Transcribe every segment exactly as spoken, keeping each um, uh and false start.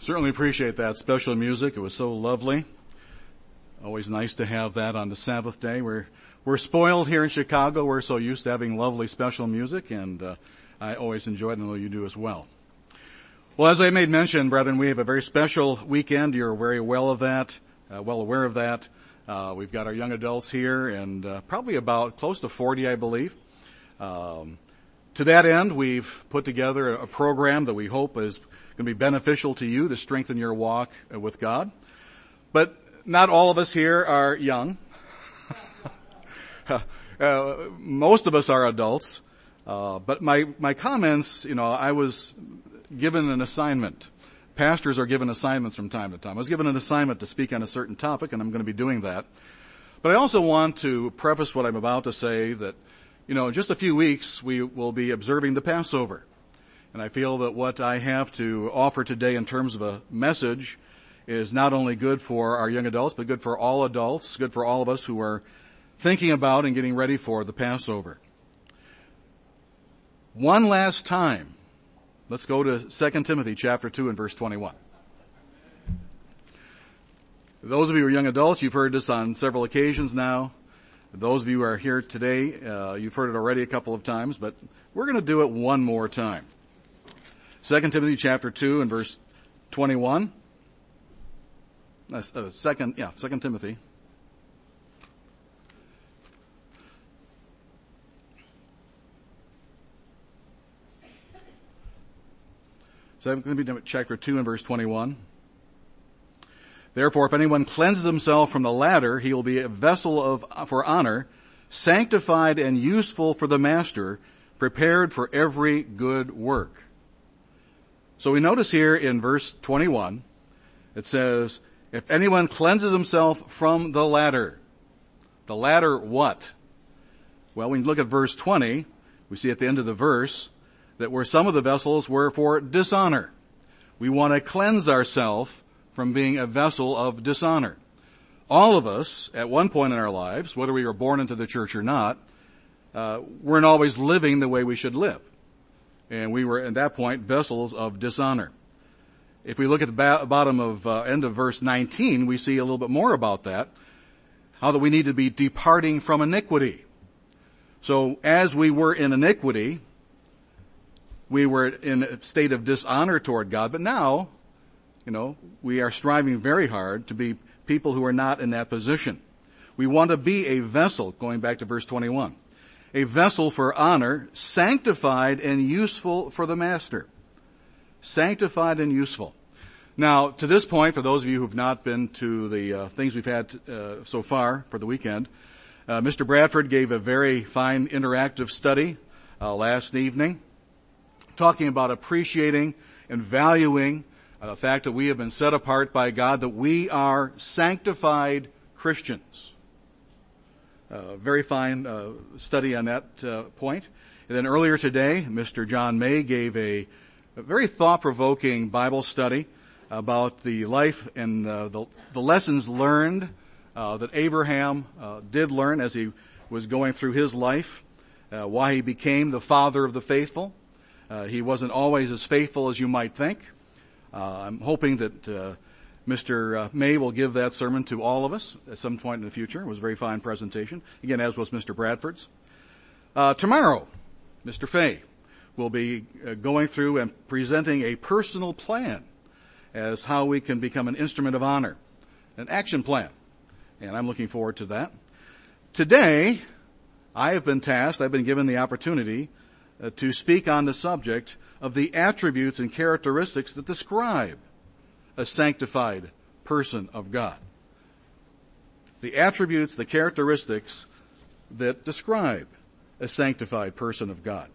Certainly appreciate that special music. It was so lovely. Always nice to have that on the Sabbath day. We're we're spoiled here in Chicago. We're so used to having lovely special music, and uh, I always enjoy it, and I know you do as well. Well, as I made mention, brethren, we have a very special weekend. You're very well of that, uh, well aware of that. Uh, we've got our young adults here, and uh, probably about close to forty, I believe. Um, to that end, we've put together a program that we hope is going to be beneficial to you to strengthen your walk with God. But not all of us here are young. uh, most of us are adults. Uh, but my, my comments, you know, I was given an assignment. Pastors are given assignments from time to time. I was given an assignment to speak on a certain topic, and I'm going to be doing that. But I also want to preface what I'm about to say that, you know, in just a few weeks, we will be observing the Passover. And I feel that what I have to offer today in terms of a message is not only good for our young adults, but good for all adults, good for all of us who are thinking about and getting ready for the Passover. One last time, let's go to Second Timothy chapter two and verse twenty-one. Those of you who are young adults, you've heard this on several occasions now. Those of you who are here today, uh, you've heard it already a couple of times, but we're going to do it one more time. Second Timothy chapter two and verse twenty-one. Uh, second, yeah, Second Timothy. Second Timothy chapter two and verse twenty-one. Therefore, if anyone cleanses himself from the latter, he will be a vessel of for honor, sanctified and useful for the master, prepared for every good work. So we notice here in verse twenty-one, it says, if anyone cleanses himself from the latter. The latter what? Well, when you look at verse twenty, we see at the end of the verse that where some of the vessels were for dishonor. We want to cleanse ourselves from being a vessel of dishonor. All of us, at one point in our lives, whether we were born into the church or not, uh, weren't always living the way we should live. And we were, at that point, vessels of dishonor. If we look at the ba- bottom of, uh, end of verse nineteen, we see a little bit more about that. How that we need to be departing from iniquity. So, as we were in iniquity, we were in a state of dishonor toward God. But now, you know, we are striving very hard to be people who are not in that position. We want to be a vessel, going back to verse twenty-one. A vessel for honor, sanctified and useful for the master. Sanctified and useful. Now, to this point, for those of you who have not been to the uh, things we've had uh, so far for the weekend, uh, Mister Bradford gave a very fine interactive study uh, last evening, talking about appreciating and valuing uh, the fact that we have been set apart by God, that we are sanctified Christians. Uh, very fine uh, study on that uh, point. And then earlier today, Mister John May gave a, a very thought-provoking Bible study about the life and uh, the, the lessons learned uh, that Abraham uh, did learn as he was going through his life, uh, why he became the father of the faithful. Uh, he wasn't always as faithful as you might think. Uh, I'm hoping that uh, Mister Uh, May will give that sermon to all of us at some point in the future. It was a very fine presentation, again, as was Mister Bradford's. Uh, tomorrow, Mister Fay will be uh, going through and presenting a personal plan as how we can become an instrument of honor, an action plan. And I'm looking forward to that. Today, I have been tasked, I've been given the opportunity uh, to speak on the subject of the attributes and characteristics that describe a sanctified person of God. The attributes, the characteristics that describe a sanctified person of God.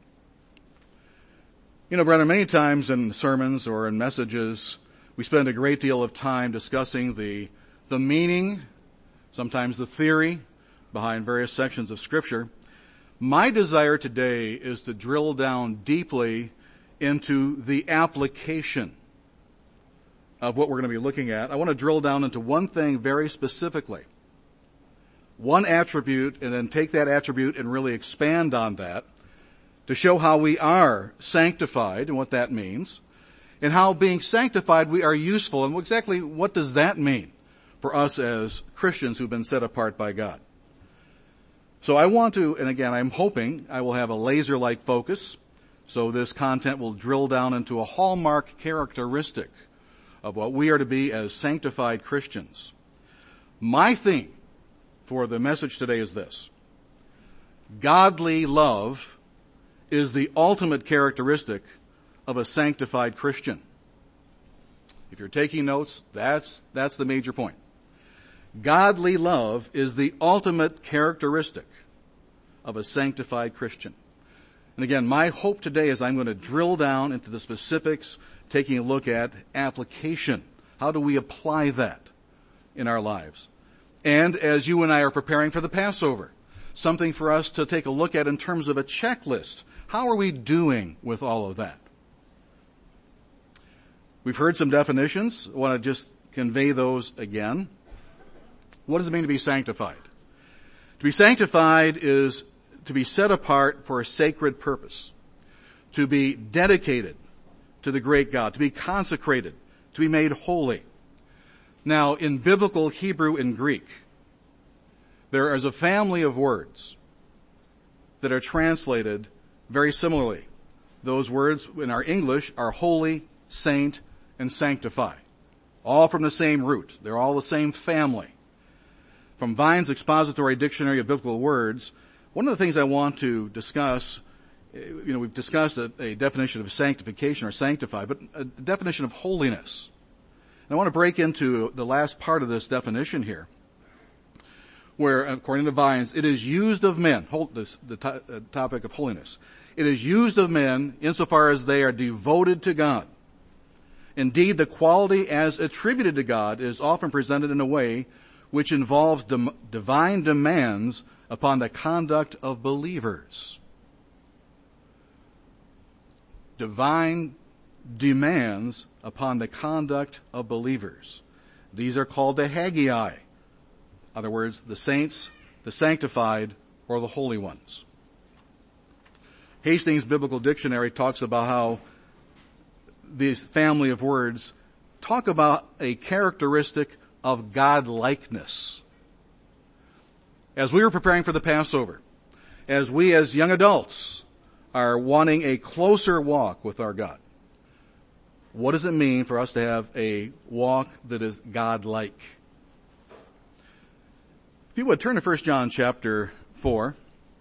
You know, brethren, many times in sermons or in messages, we spend a great deal of time discussing the, the meaning, sometimes the theory, behind various sections of Scripture. My desire today is to drill down deeply into the application of what we're going to be looking at. I want to drill down into one thing very specifically. One attribute, and then take that attribute and really expand on that to show how we are sanctified and what that means. and how being sanctified we are useful. And exactly what does that mean for us as Christians who've been set apart by God? So I want to, and again, I'm hoping I will have a laser-like focus, so this content will drill down into a hallmark characteristic of what we are to be as sanctified Christians. My theme for the message today is this: godly love is the ultimate characteristic of a sanctified Christian. If you're taking notes, that's, that's the major point. Godly love is the ultimate characteristic of a sanctified Christian. And again, my hope today is I'm going to drill down into the specifics, taking a look at application. How do we apply that in our lives? And as you and I are preparing for the Passover, something for us to take a look at in terms of a checklist. How are we doing with all of that? We've heard some definitions. I want to just convey those again. What does it mean to be sanctified? To be sanctified is to be set apart for a sacred purpose, to be dedicated to the great God, to be consecrated, to be made holy. Now, in biblical Hebrew and Greek, there is a family of words that are translated very similarly. Those words in our English are holy, saint, and sanctify. All from the same root. They're all the same family. From Vine's Expository Dictionary of Biblical Words, one of the things I want to discuss, you know, we've discussed a, a definition of sanctification or sanctify, but a definition of holiness. And I want to break into the last part of this definition here, where, according to Vine's, it is used of men, hold this, the to, uh, topic of holiness. It is used of men insofar as they are devoted to God. Indeed, the quality as attributed to God is often presented in a way which involves dim- divine demands upon the conduct of believers. Divine demands upon the conduct of believers. These are called the Haggai. In other words, the saints, the sanctified, or the holy ones. Hastings Biblical Dictionary talks about how this family of words talk about a characteristic of God-likeness. As we were preparing for the Passover, as we as young adults are wanting a closer walk with our God, what does it mean for us to have a walk that is God-like? If you would turn to First John chapter four.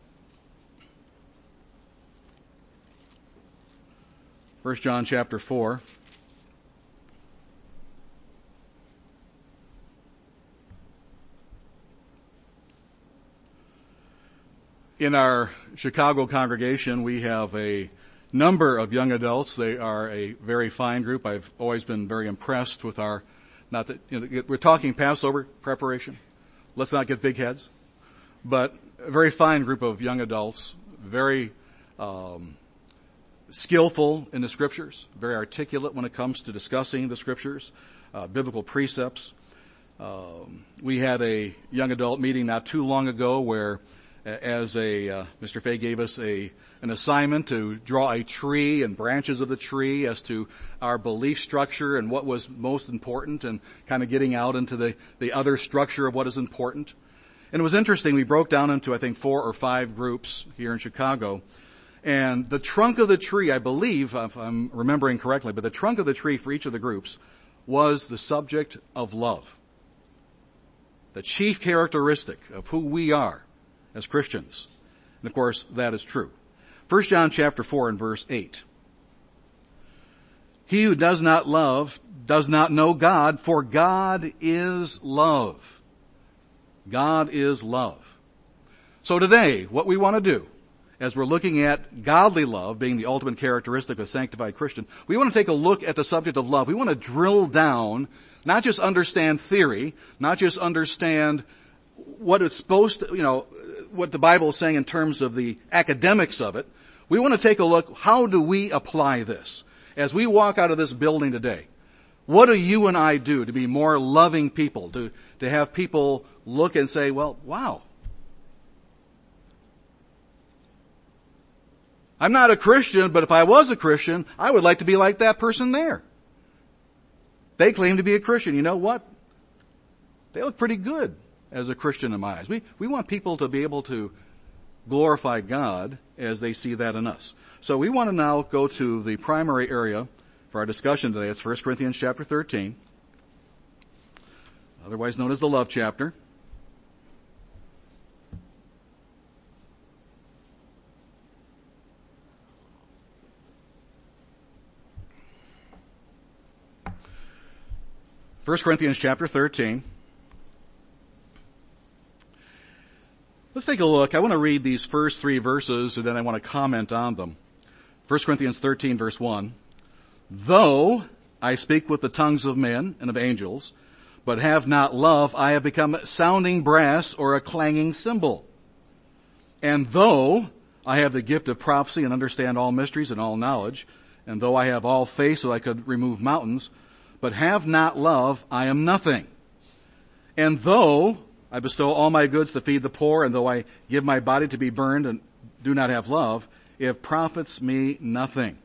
First John chapter four. In our Chicago congregation, we have a number of young adults. They are a very fine group. I've always been very impressed with our, not that, you know, we're talking Passover preparation. Let's not get big heads. But a very fine group of young adults, very um, skillful in the Scriptures, very articulate when it comes to discussing the Scriptures, uh, biblical precepts. Um, we had a young adult meeting not too long ago where as a, uh, Mister Fay gave us a, an assignment to draw a tree and branches of the tree as to our belief structure and what was most important, and kind of getting out into the, the other structure of what is important. And it was interesting. We broke down into, I think, four or five groups here in Chicago. And the trunk of the tree, I believe, if I'm remembering correctly, but the trunk of the tree for each of the groups was the subject of love. The chief characteristic of who we are as Christians. And of course, that is true. First John chapter four and verse eight. He who does not love does not know God, for God is love. God is love. So today, what we want to do, as we're looking at godly love being the ultimate characteristic of a sanctified Christian, we want to take a look at the subject of love. We want to drill down, not just understand theory, not just understand what it's supposed to, you know, what the Bible is saying in terms of the academics of it. We want to take a look, how do we apply this? As we walk out of this building today, what do you and I do to be more loving people, to, to have people look and say, well, wow, I'm not a Christian, but if I was a Christian, I would like to be like that person there. They claim to be a Christian. You know what? They look pretty good as a Christian in my eyes. We, we want people to be able to glorify God as they see that in us. So we want to now go to the primary area for our discussion today. It's First Corinthians chapter thirteen, otherwise known as the love chapter. First Corinthians chapter thirteen. Let's take a look. I want to read these first three verses and then I want to comment on them. First Corinthians thirteen verse one. Though I speak with the tongues of men and of angels, but have not love, I have become sounding brass or a clanging cymbal. And though I have the gift of prophecy and understand all mysteries and all knowledge, and though I have all faith so I could remove mountains, but have not love, I am nothing. And though I bestow all my goods to feed the poor, and though I give my body to be burned and do not have love, it profits me nothing.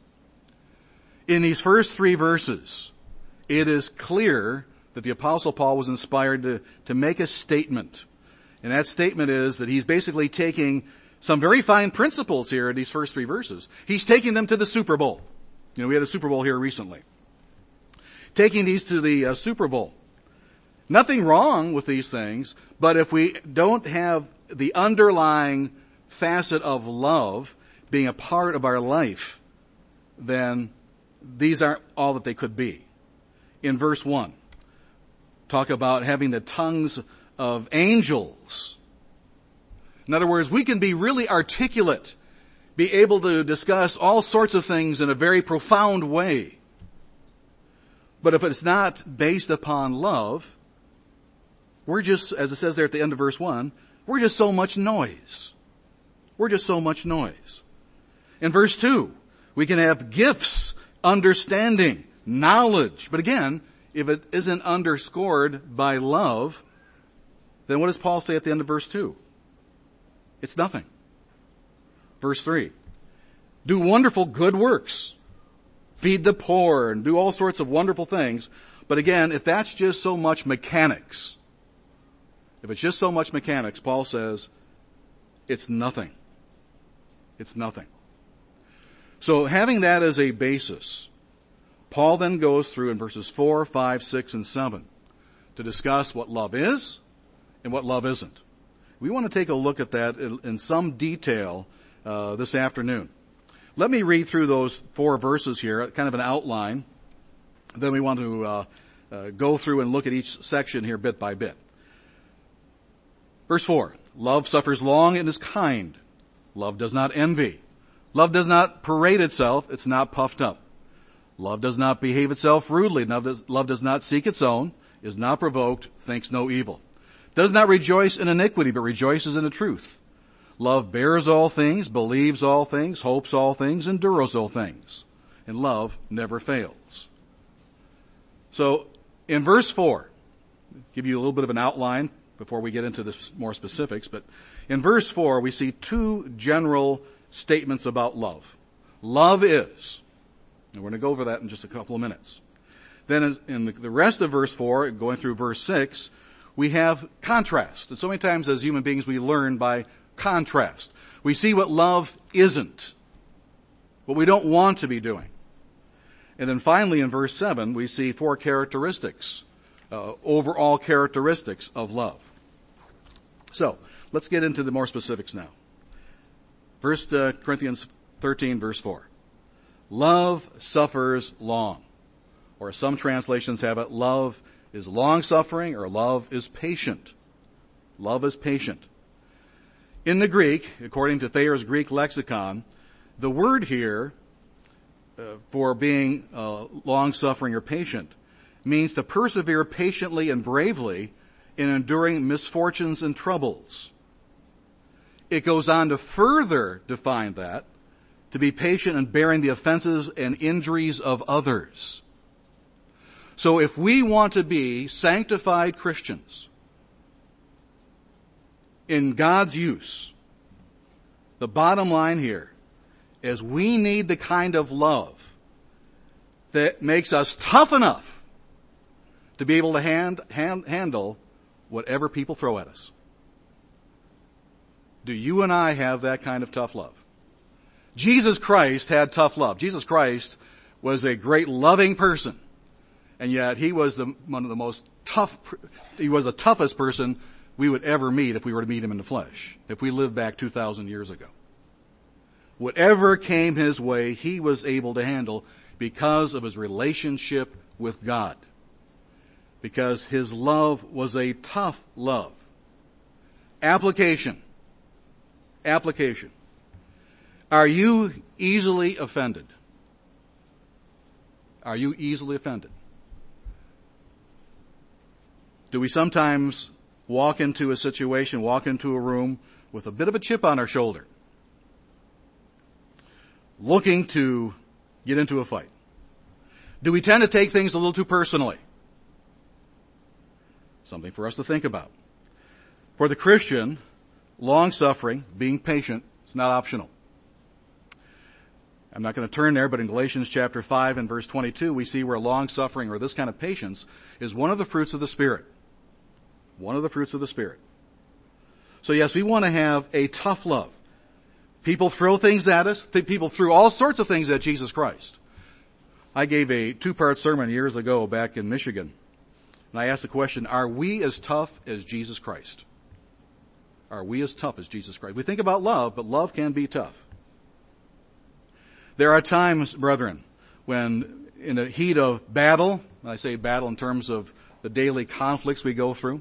In these first three verses, it is clear that the Apostle Paul was inspired to, to make a statement. And that statement is that he's basically taking some very fine principles here in these first three verses. He's taking them to the Super Bowl. You know, we had a Super Bowl here recently. Taking these to the uh, Super Bowl. Nothing wrong with these things, but if we don't have the underlying facet of love being a part of our life, then these aren't all that they could be. In verse one, talk about having the tongues of angels. In other words, we can be really articulate, be able to discuss all sorts of things in a very profound way. But if it's not based upon love, we're just, as it says there at the end of verse one, we're just so much noise. We're just so much noise. In verse two, we can have gifts, understanding, knowledge. But again, if it isn't underscored by love, then what does Paul say at the end of verse two? It's nothing. Verse three, do wonderful good works. Feed the poor and do all sorts of wonderful things. But again, if that's just so much mechanics, if it's just so much mechanics, Paul says, it's nothing. It's nothing. So having that as a basis, Paul then goes through in verses four, five, six, and seven to discuss what love is and what love isn't. We want to take a look at that in, in some detail uh, this afternoon. Let me read through those four verses here, kind of an outline. Then we want to uh, uh, go through and look at each section here bit by bit. Verse four, love suffers long and is kind. Love does not envy. Love does not parade itself. It's not puffed up. Love does not behave itself rudely. Love does, love does not seek its own, is not provoked, thinks no evil. Does not rejoice in iniquity, but rejoices in the truth. Love bears all things, believes all things, hopes all things, endures all things. And love never fails. So, in verse four, give you a little bit of an outline before we get into the more specifics, but in verse four we see two general statements about love. Love is, and we're going to go over that in just a couple of minutes. Then in the rest of verse four, going through verse six, we have contrast. And so many times as human beings we learn by contrast. We see what love isn't, what we don't want to be doing. And then finally in verse seven, we see four characteristics, uh, overall characteristics of love. So, let's get into the more specifics now. First uh, Corinthians thirteen verse four. Love suffers long. Or some translations have it, love is long-suffering or love is patient. Love is patient. In the Greek, according to Thayer's Greek lexicon, the word here uh, for being uh, long-suffering or patient means to persevere patiently and bravely in enduring misfortunes and troubles. It goes on to further define that, to be patient in bearing the offenses and injuries of others. So if we want to be sanctified Christians in God's use, the bottom line here is we need the kind of love that makes us tough enough to be able to hand, hand, handle whatever people throw at us. Do you and I have that kind of tough love? Jesus Christ had tough love. Jesus Christ was a great loving person, and yet he was the, one of the most tough, he was the toughest person we would ever meet if we were to meet him in the flesh, if we lived back two thousand years ago. Whatever came his way, he was able to handle because of his relationship with God. Because his love was a tough love. Application. Application. Are you easily offended? Are you easily offended? Do we sometimes walk into a situation, walk into a room with a bit of a chip on our shoulder, looking to get into a fight? Do we tend to take things a little too personally? Something for us to think about. For the Christian, long-suffering, being patient, is not optional. I'm not going to turn there, but in Galatians chapter five and verse twenty-two, we see where long-suffering or this kind of patience is one of the fruits of the Spirit. One of the fruits of the Spirit. So yes, we want to have a tough love. People throw things at us. People threw all sorts of things at Jesus Christ. I gave a two-part sermon years ago back in Michigan. And I asked the question, are we as tough as Jesus Christ? Are we as tough as Jesus Christ? We think about love, but love can be tough. There are times, brethren, when in the heat of battle, and I say battle in terms of the daily conflicts we go through,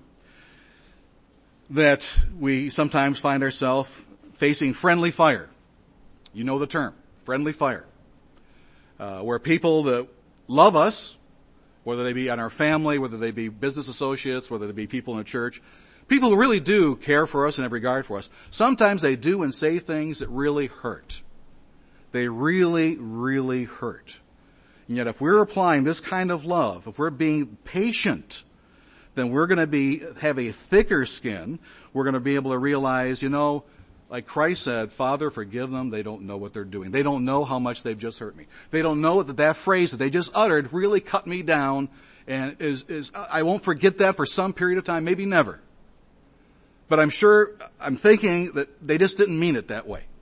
that we sometimes find ourselves facing friendly fire. You know the term, friendly fire. Uh, where people that love us, whether they be in our family, whether they be business associates, whether they be people in the church, people who really do care for us and have regard for us, sometimes they do and say things that really hurt. They really, really hurt. And yet if we're applying this kind of love, if we're being patient, then we're going to be, have a thicker skin. We're going to be able to realize, you know, like Christ said, Father, forgive them. They don't know what they're doing. They don't know how much they've just hurt me. They don't know that that phrase that they just uttered really cut me down, and is, is, I won't forget that for some period of time, maybe never. But I'm sure, I'm thinking that they just didn't mean it that way.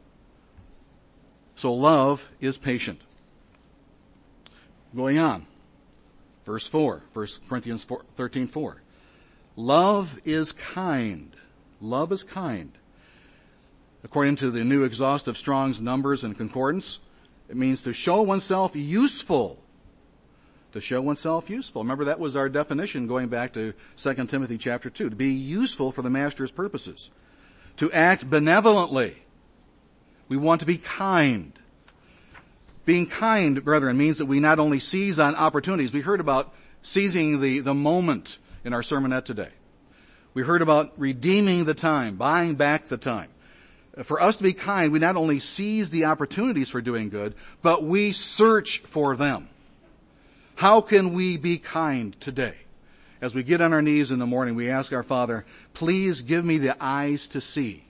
So love is patient. Going on. Verse four, First Corinthians thirteen four. Love is kind. Love is kind. According to the New Exhaustive Strong's Numbers and Concordance, it means to show oneself useful. To show oneself useful. Remember, that was our definition going back to Second Timothy chapter two. To be useful for the master's purposes. To act benevolently. We want to be kind. Being kind, brethren, means that we not only seize on opportunities. We heard about seizing the, the moment in our sermonette today. We heard about redeeming the time, buying back the time. For us to be kind, we not only seize the opportunities for doing good, but we search for them. How can we be kind today? As we get on our knees in the morning, we ask our Father, please give me the eyes to see.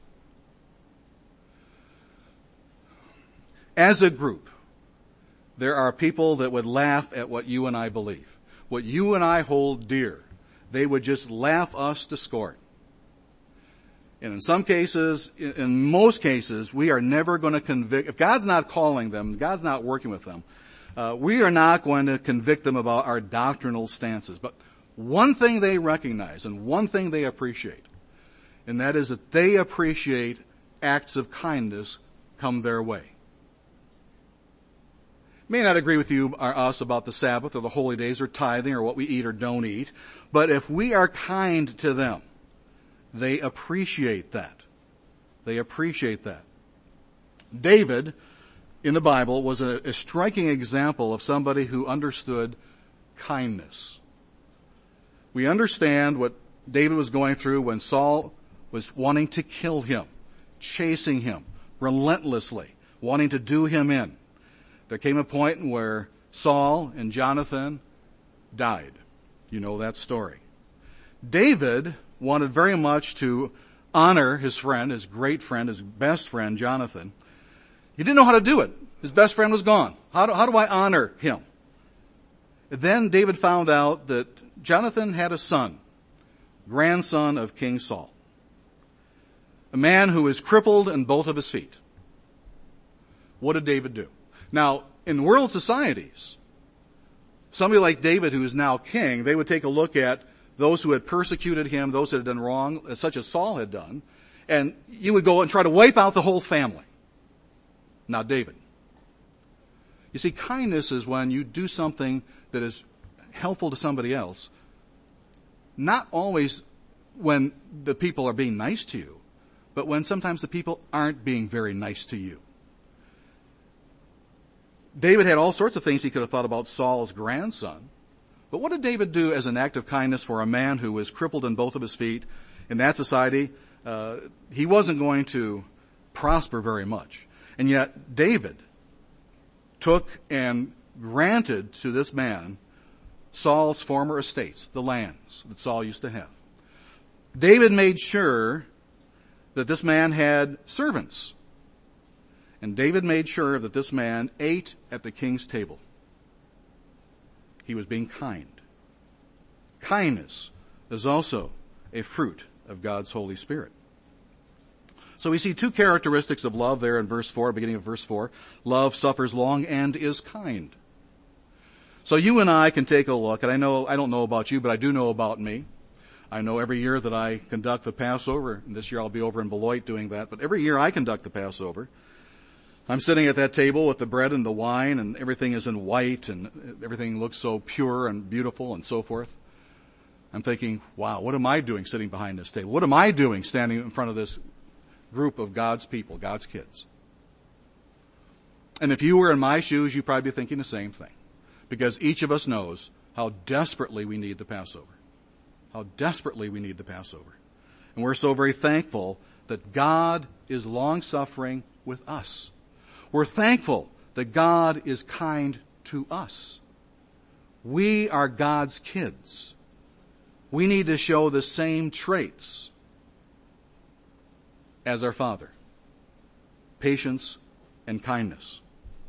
As a group, there are people that would laugh at what you and I believe. What you and I hold dear. They would just laugh us to scorn. And in some cases, in most cases, we are never going to convict. If God's not calling them, God's not working with them, uh, we are not going to convict them about our doctrinal stances. But one thing they recognize and one thing they appreciate, and that is that they appreciate acts of kindness come their way. May not agree with you or us about the Sabbath or the holy days or tithing or what we eat or don't eat, but if we are kind to them, they appreciate that. They appreciate that. David, in the Bible, was a, a striking example of somebody who understood kindness. We understand what David was going through when Saul was wanting to kill him, chasing him relentlessly, wanting to do him in. There came a point where Saul and Jonathan died. You know that story. David wanted very much to honor his friend, his great friend, his best friend, Jonathan. He didn't know how to do it. His best friend was gone. How do, how do I honor him? Then David found out that Jonathan had a son, grandson of King Saul, a man who is crippled in both of his feet. What did David do? Now, in world societies, somebody like David, who is now king, they would take a look at those who had persecuted him, those that had done wrong, such as Saul had done, and you would go and try to wipe out the whole family. Not David. You see, kindness is when you do something that is helpful to somebody else, not always when the people are being nice to you, but when sometimes the people aren't being very nice to you. David had all sorts of things he could have thought about Saul's grandson. But what did David do as an act of kindness for a man who was crippled in both of his feet? In that society, uh, he wasn't going to prosper very much. And yet David took and granted to this man Saul's former estates, the lands that Saul used to have. David made sure that this man had servants. And David made sure that this man ate at the king's table. He was being kind. Kindness is also a fruit of God's Holy Spirit. So we see two characteristics of love there in verse four, beginning of verse four. Love suffers long and is kind. So you and I can take a look, and I know, I don't know about you, but I do know about me. I know every year that I conduct the Passover, and this year I'll be over in Beloit doing that, but every year I conduct the Passover. I'm sitting at that table with the bread and the wine, and everything is in white, and everything looks so pure and beautiful and so forth. I'm thinking, wow, what am I doing sitting behind this table? What am I doing standing in front of this group of God's people, God's kids? And if you were in my shoes, you'd probably be thinking the same thing. Because each of us knows how desperately we need the Passover. How desperately we need the Passover. And we're so very thankful that God is long-suffering with us. We're thankful that God is kind to us. We are God's kids. We need to show the same traits as our Father. Patience and kindness.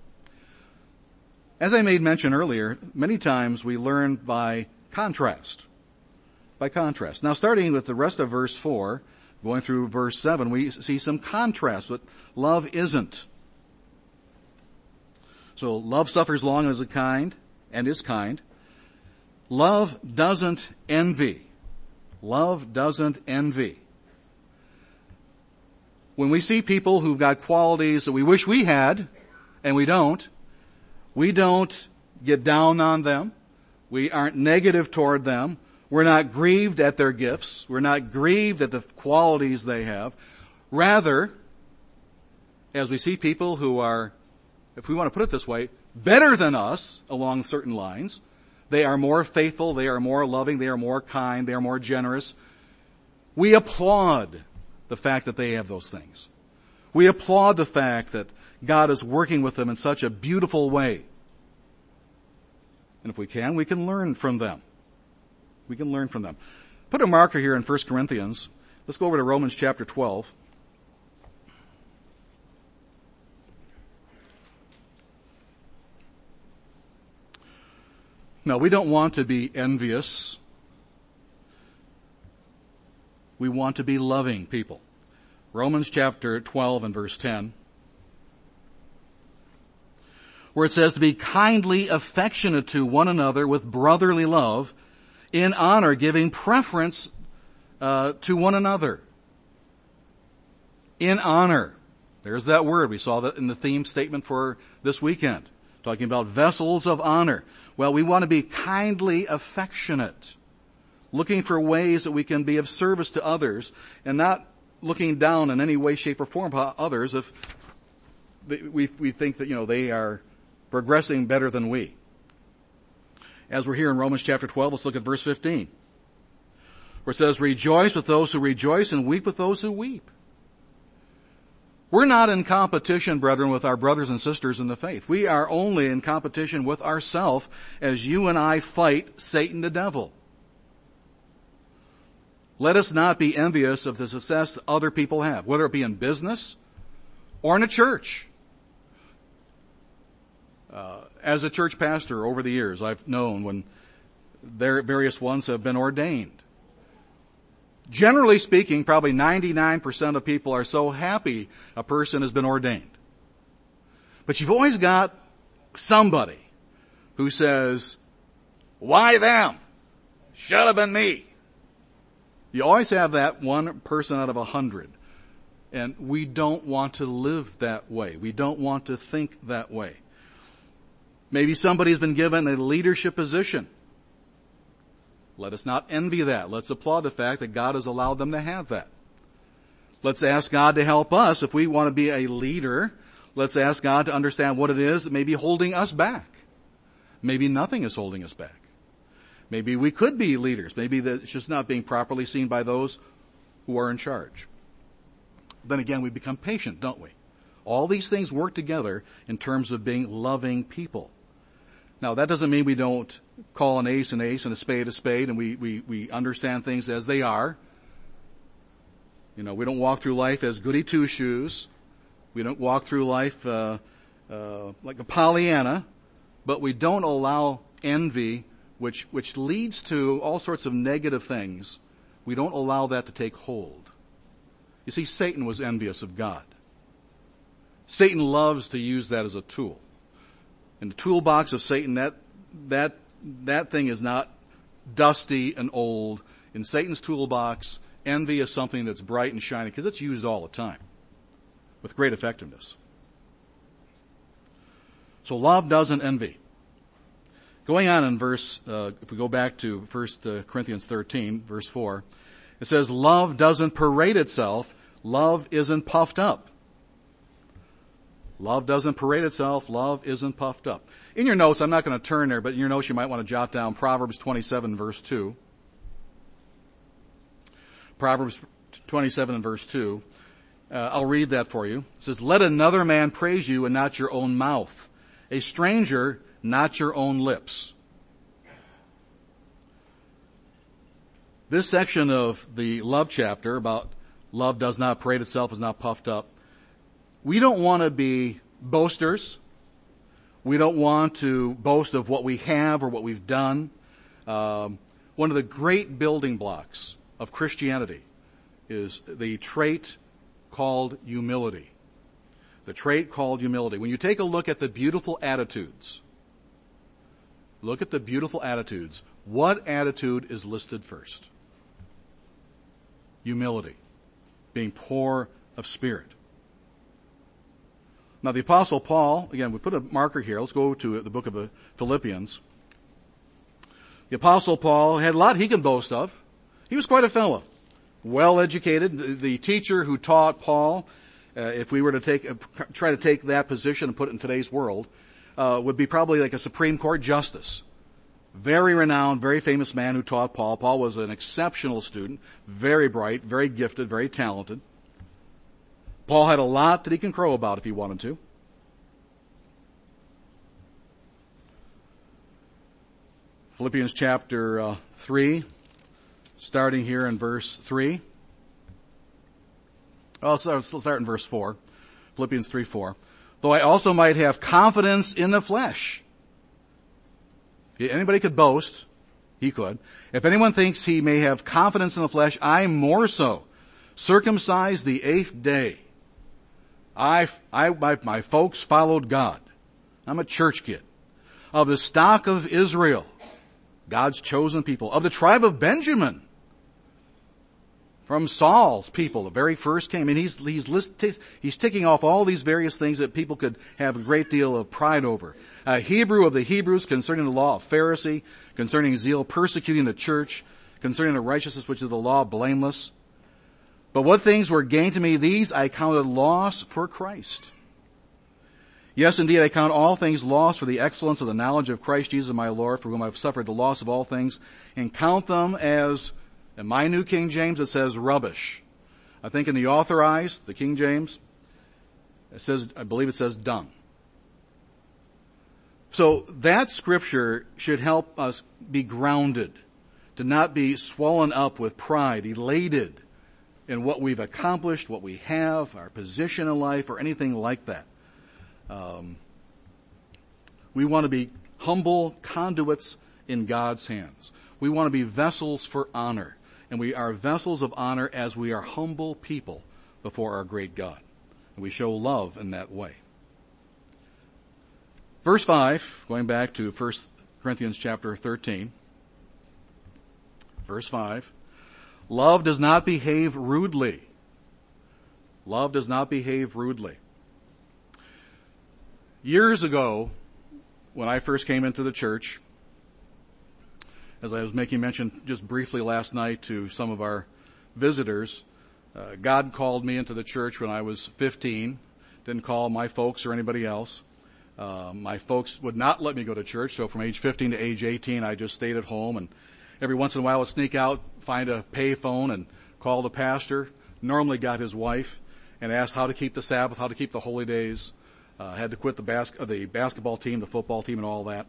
As I made mention earlier, many times we learn by contrast. By contrast. Now starting with the rest of verse four, going through verse seven, we see some contrast that love isn't. So love suffers long as a kind and is kind. Love doesn't envy. Love doesn't envy. When we see people who've got qualities that we wish we had, and we don't, we don't get down on them. We aren't negative toward them. We're not grieved at their gifts. We're not grieved at the qualities they have. Rather, as we see people who are, if we want to put it this way, better than us along certain lines, they are more faithful, they are more loving, they are more kind, they are more generous. We applaud the fact that they have those things. We applaud the fact that God is working with them in such a beautiful way. And if we can, we can learn from them. We can learn from them. Put a marker here in First Corinthians. Let's go over to Romans chapter twelve. Now, we don't want to be envious. We want to be loving people. Romans chapter twelve and verse ten. Where it says to be kindly affectionate to one another with brotherly love, in honor, giving preference uh, to one another. In honor. There's that word. We saw that in the theme statement for this weekend, talking about vessels of honor. Well, we want to be kindly affectionate, looking for ways that we can be of service to others, and not looking down in any way, shape, or form upon others if we, we think that, you know, they are progressing better than we. As we're here in Romans chapter twelve, let's look at verse fifteen, where it says, rejoice with those who rejoice and weep with those who weep. We're not in competition, brethren, with our brothers and sisters in the faith. We are only in competition with ourselves as you and I fight Satan the devil. Let us not be envious of the success that other people have, whether it be in business or in a church. Uh, as a church pastor over the years, I've known when their various ones have been ordained. Generally speaking, probably ninety-nine percent of people are so happy a person has been ordained. But you've always got somebody who says, why them? Should have been me. You always have that one person out of a hundred. And we don't want to live that way. We don't want to think that way. Maybe somebody's been given a leadership position. Let us not envy that. Let's applaud the fact that God has allowed them to have that. Let's ask God to help us. If we want to be a leader, let's ask God to understand what it is that may be holding us back. Maybe nothing is holding us back. Maybe we could be leaders. Maybe it's just not being properly seen by those who are in charge. Then again, we become patient, don't we? All these things work together in terms of being loving people. Now, that doesn't mean we don't call an ace an ace and a spade a spade, and we, we, we understand things as they are. You know, we don't walk through life as goody two-shoes. We don't walk through life uh, uh, like a Pollyanna, but we don't allow envy, which which leads to all sorts of negative things. We don't allow that to take hold. You see, Satan was envious of God. Satan loves to use that as a tool. In the toolbox of Satan, that that that thing is not dusty and old. In Satan's toolbox, envy is something that's bright and shiny because it's used all the time with great effectiveness. So love doesn't envy. Going on in verse, uh, if we go back to First Corinthians thirteen, verse four, it says, love doesn't parade itself. Love isn't puffed up. Love doesn't parade itself. Love isn't puffed up. In your notes, I'm not going to turn there, but in your notes you might want to jot down Proverbs twenty-seven, verse two. Proverbs twenty-seven and verse two. Uh, I'll read that for you. It says, let another man praise you and not your own mouth. A stranger, not your own lips. This section of the love chapter about love does not parade itself, is not puffed up. We don't want to be boasters. We don't want to boast of what we have or what we've done. Um, one of the great building blocks of Christianity is the trait called humility. The trait called humility. When you take a look at the beautiful attitudes, look at the beautiful attitudes, what attitude is listed first? Humility. Being poor of spirit. Now the Apostle Paul, again, we put a marker here. Let's go to the book of Philippians. The Apostle Paul had a lot he can boast of. He was quite a fellow. Well educated. The, the teacher who taught Paul, uh, if we were to take, uh, try to take that position and put it in today's world, uh, would be probably like a Supreme Court justice. Very renowned, very famous man who taught Paul. Paul was an exceptional student, very bright, very gifted, very talented. Paul had a lot that he can crow about if he wanted to. Philippians chapter uh, three, starting here in verse three. I'll start, I'll start in verse four. Philippians three four. Though I also might have confidence in the flesh. If anybody could boast, he could. If anyone thinks he may have confidence in the flesh, I more so. Circumcised the eighth day. I, I, my, my folks followed God. I'm a church kid. Of the stock of Israel, God's chosen people. Of the tribe of Benjamin, from Saul's people, the very first came. And he's, he's, list, he's ticking off all these various things that people could have a great deal of pride over. A Hebrew of the Hebrews, concerning the law of Pharisee, concerning zeal, persecuting the church, concerning the righteousness which is the law, blameless. But what things were gained to me, these I counted loss for Christ. Yes, indeed, I count all things lost for the excellence of the knowledge of Christ Jesus my Lord, for whom I have suffered the loss of all things, and count them as, in my New King James, it says rubbish. I think in the Authorized, the King James, it says, I believe it says dung. So that scripture should help us be grounded, to not be swollen up with pride, elated in what we've accomplished, what we have, our position in life, or anything like that. Um, We want to be humble conduits in God's hands. We want to be vessels for honor. And we are vessels of honor as we are humble people before our great God. And we show love in that way. Verse five, going back to First Corinthians chapter thirteen. Verse five. Love does not behave rudely. Love does not behave rudely. Years ago, when I first came into the church, as I was making mention just briefly last night to some of our visitors, uh, God called me into the church when I was fifteen. Didn't call my folks or anybody else. Uh, my folks would not let me go to church, so from age fifteen to age eighteen, I just stayed at home, and every once in a while I would sneak out, find a pay phone, and call the pastor. Normally got his wife, and asked how to keep the Sabbath, how to keep the holy days. Uh, had to quit the, bas- uh, the basketball team, the football team, and all that.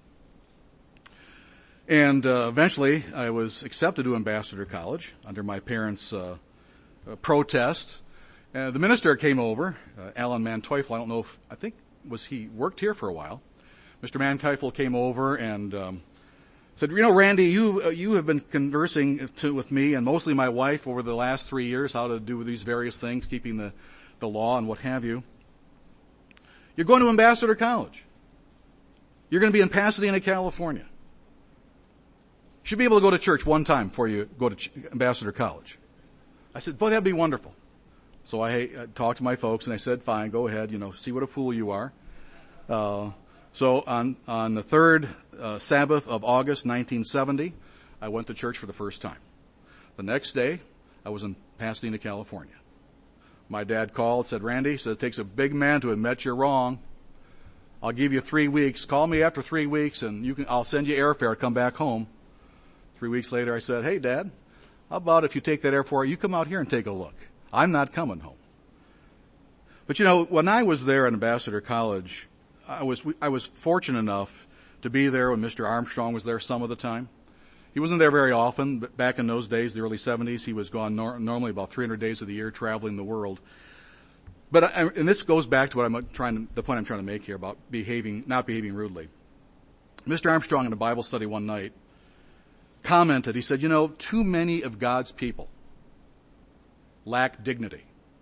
And uh, eventually, I was accepted to Ambassador College under my parents' uh, uh, protest. Uh, the minister came over, uh, Alan Manteuffel. I don't know if I think was he worked here for a while. Mister Manteuffel came over and um, said, "You know, Randy, you uh, you have been conversing to, with me and mostly my wife over the last three years how to do these various things, keeping the the law and what have you. You're going to Ambassador College. You're going to be in Pasadena, California. You should be able to go to church one time before you go to Ch- Ambassador College." I said, "Boy, that'd be wonderful." So I, I talked to my folks and I said, "Fine, go ahead, you know, see what a fool you are." Uh, so on, on the third uh, Sabbath of August, nineteen seventy, I went to church for the first time. The next day, I was in Pasadena, California. My dad called, said, "Randy," said, "it takes a big man to admit you're wrong. I'll give you three weeks. Call me after three weeks and you can, I'll send you airfare to come back home." Three weeks later, I said, "Hey, Dad, how about if you take that airfare, you come out here and take a look. I'm not coming home." But you know, when I was there at Ambassador College, I was, I was fortunate enough to be there when Mister Armstrong was there some of the time. He wasn't there very often, but back in those days, the early seventies, he was gone nor- normally about three hundred days of the year traveling the world. But, I, and this goes back to what I'm trying to, the point I'm trying to make here about behaving, not behaving rudely. Mister Armstrong in a Bible study one night commented, he said, "You know, too many of God's people lack dignity.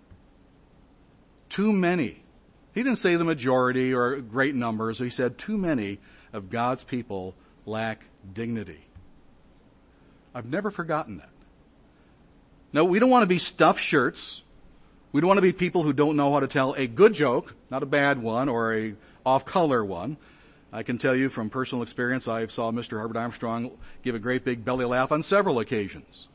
Too many." He didn't say the majority or great numbers. He said too many of God's people lack dignity. I've never forgotten that. No, we don't want to be stuffed shirts. We don't want to be people who don't know how to tell a good joke, not a bad one or a off-color one. I can tell you from personal experience, I saw Mister Herbert Armstrong give a great big belly laugh on several occasions.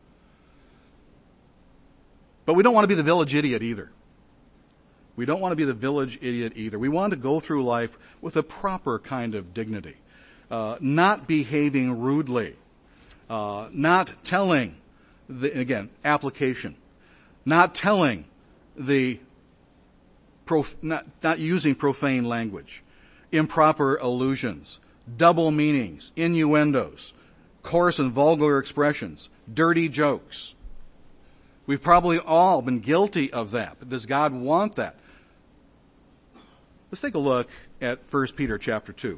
But we don't want to be the village idiot either. We don't want to be the village idiot either. We want to go through life with a proper kind of dignity, uh, not behaving rudely. Uh, not telling the, again, application, not telling the, prof, not, not using profane language, improper allusions, double meanings, innuendos, coarse and vulgar expressions, dirty jokes. We've probably all been guilty of that, but does God want that? Let's take a look at First Peter chapter two.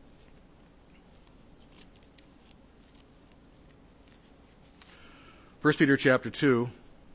First Peter chapter two.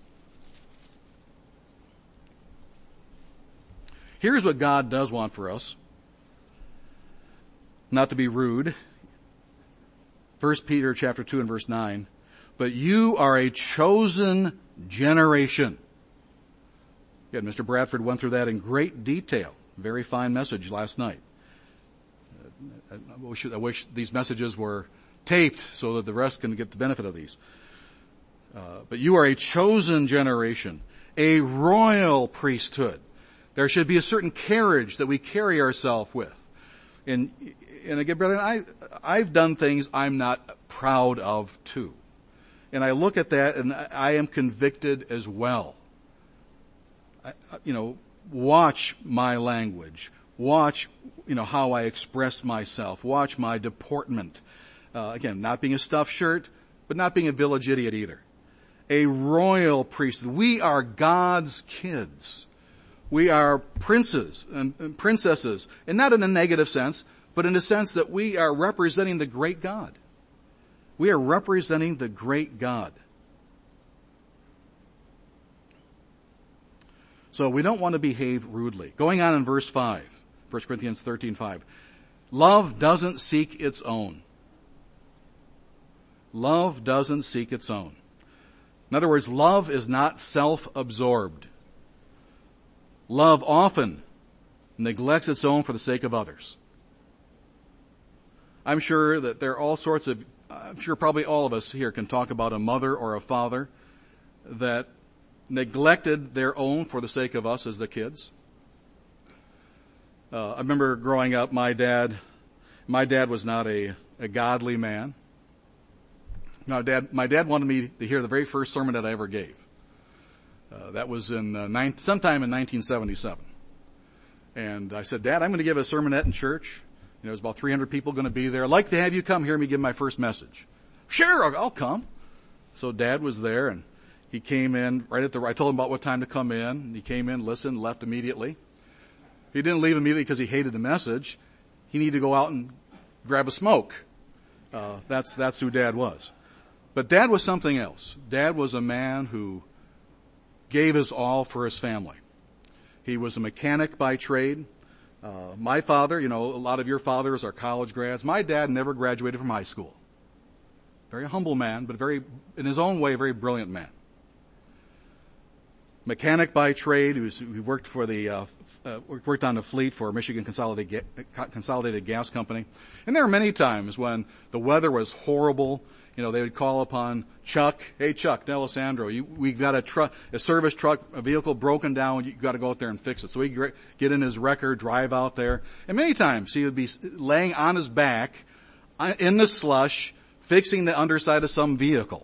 Here's what God does want for us. Not to be rude. First Peter chapter two and verse nine. "But you are a chosen generation." Yeah, Mister Bradford went through that in great detail. Very fine message last night. I wish, I wish these messages were taped so that the rest can get the benefit of these. Uh, but you are a chosen generation, a royal priesthood. There should be a certain carriage that we carry ourselves with. And, and again, brethren, I, I've done things I'm not proud of too. And I look at that and I am convicted as well. I, you know, watch my language. Watch, you know, how I express myself. Watch my deportment. Uh, again, not being a stuffed shirt, but not being a village idiot either. A royal priesthood. We are God's kids. We are princes and, and princesses, and not in a negative sense, but in the sense that we are representing the great God. We are representing the great God. So we don't want to behave rudely. Going on in verse five, First Corinthians thirteen five. Love doesn't seek its own. Love doesn't seek its own. In other words, love is not self-absorbed. Love often neglects its own for the sake of others. I'm sure that there are all sorts of, I'm sure probably all of us here can talk about a mother or a father that neglected their own for the sake of us as the kids. Uh, I remember growing up, my dad, my dad was not a, a godly man. My dad, my dad wanted me to hear the very first sermon that I ever gave. Uh, that was in uh, nine, sometime in nineteen seventy-seven. And I said, Dad, I'm going to give a sermonette in church. You know, there's about three hundred people going to be there. I'd like to have you come hear me give my first message. Sure, I'll, I'll come. So Dad was there, and he came in right at the, I told him about what time to come in. And he came in, listened, left immediately. He didn't leave immediately because he hated the message. He needed to go out and grab a smoke. Uh, that's, that's who Dad was. But Dad was something else. Dad was a man who gave his all for his family. He was a mechanic by trade. Uh, my father, you know, a lot of your fathers are college grads. My dad never graduated from high school. Very humble man, but very, in his own way, very brilliant man. Mechanic by trade, who, was, who worked for the, uh, uh, worked on the fleet for Michigan Consolidated, Consolidated Gas Company. And there were many times when the weather was horrible. You know, they would call upon Chuck. Hey, Chuck, D'Alessandro, you, we got a truck, a service truck, a vehicle broken down. You got to go out there and fix it. So he'd get in his wrecker, drive out there. And many times he would be laying on his back in the slush, fixing the underside of some vehicle.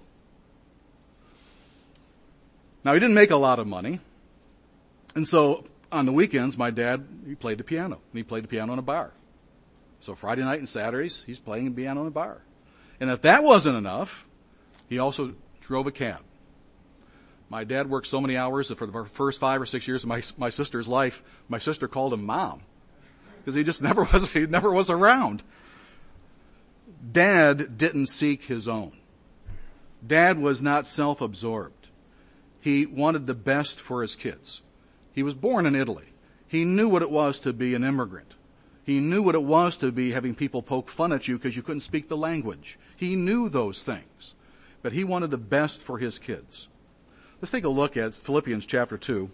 Now, he didn't make a lot of money. And so on the weekends, my dad, he played the piano. And he played the piano in a bar. So Friday night and Saturdays, he's playing the piano in a bar. And if that wasn't enough, he also drove a cab. My dad worked so many hours that for the first five or six years of my, my sister's life, my sister called him Mom. Because he just never was, he never was around. Dad didn't seek his own. Dad was not self-absorbed. He wanted the best for his kids. He was born in Italy. He knew what it was to be an immigrant. He knew what it was to be having people poke fun at you because you couldn't speak the language. He knew those things. But he wanted the best for his kids. Let's take a look at Philippians chapter two.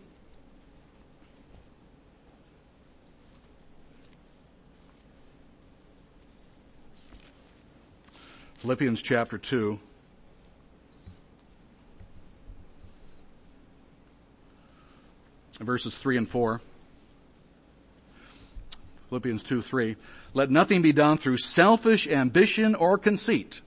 Philippians chapter two. Verses three and four. Philippians two three. Let nothing be done through selfish ambition or conceit,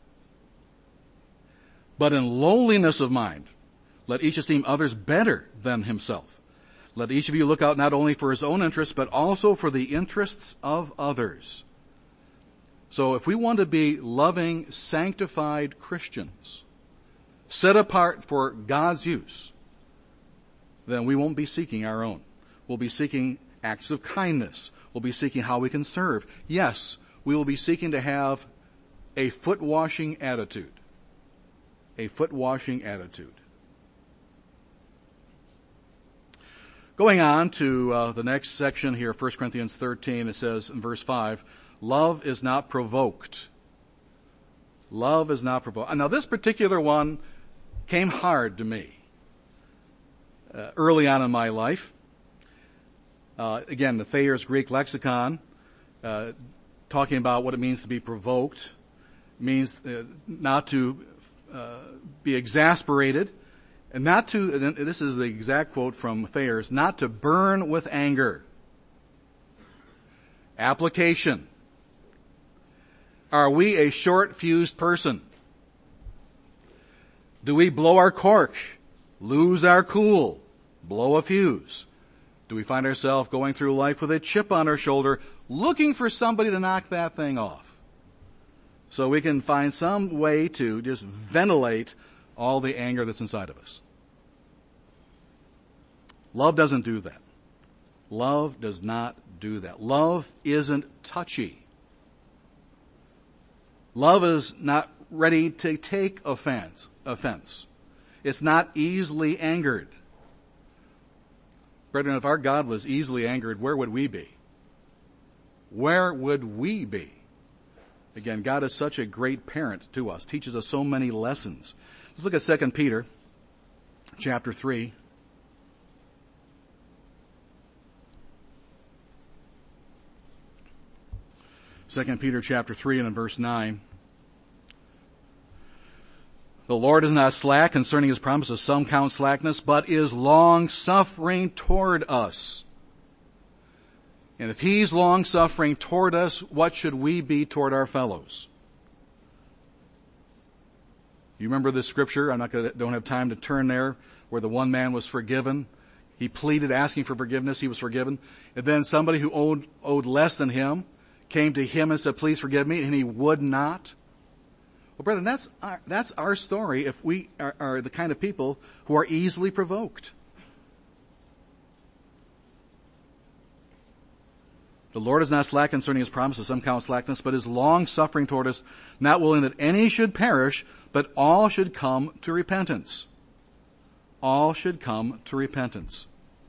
but in lowliness of mind, let each esteem others better than himself. Let each of you look out not only for his own interests, but also for the interests of others. So if we want to be loving, sanctified Christians, set apart for God's use, then we won't be seeking our own. We'll be seeking acts of kindness. We'll be seeking how we can serve. Yes, we will be seeking to have a foot-washing attitude. A foot-washing attitude. Going on to uh, the next section here, First Corinthians thirteen, it says in verse five, love is not provoked. Love is not provoked. Now this particular one came hard to me. Uh, early on in my life. Uh, again, the Thayer's Greek lexicon, uh, talking about what it means to be provoked, means uh, not to uh, be exasperated, and not to, and this is the exact quote from Thayer's, not to burn with anger. Application. Are we a short-fused person? Do we blow our cork, lose our cool, blow a fuse? Do we find ourselves going through life with a chip on our shoulder, looking for somebody to knock that thing off? So we can find some way to just ventilate all the anger that's inside of us. Love doesn't do that. Love does not do that. Love isn't touchy. Love is not ready to take offense. offense. It's not easily angered. Brethren, if our God was easily angered, where would we be? Where would we be? Again, God is such a great parent to us, teaches us so many lessons. Let's look at Second Peter chapter three. Second Peter chapter three and in verse nine. The Lord is not slack concerning his promises, some count slackness, but is long-suffering toward us. And if he's long-suffering toward us, what should we be toward our fellows? You remember this scripture? I'm not going to, don't have time to turn there, where the one man was forgiven. He pleaded asking for forgiveness. He was forgiven. And then somebody who owed, owed less than him came to him and said, please forgive me, and he would not. Well, brethren, that's our, that's our story if we are, are the kind of people who are easily provoked. The Lord is not slack concerning his promises, some count slackness, but is long-suffering toward us, not willing that any should perish, but all should come to repentance. All should come to repentance.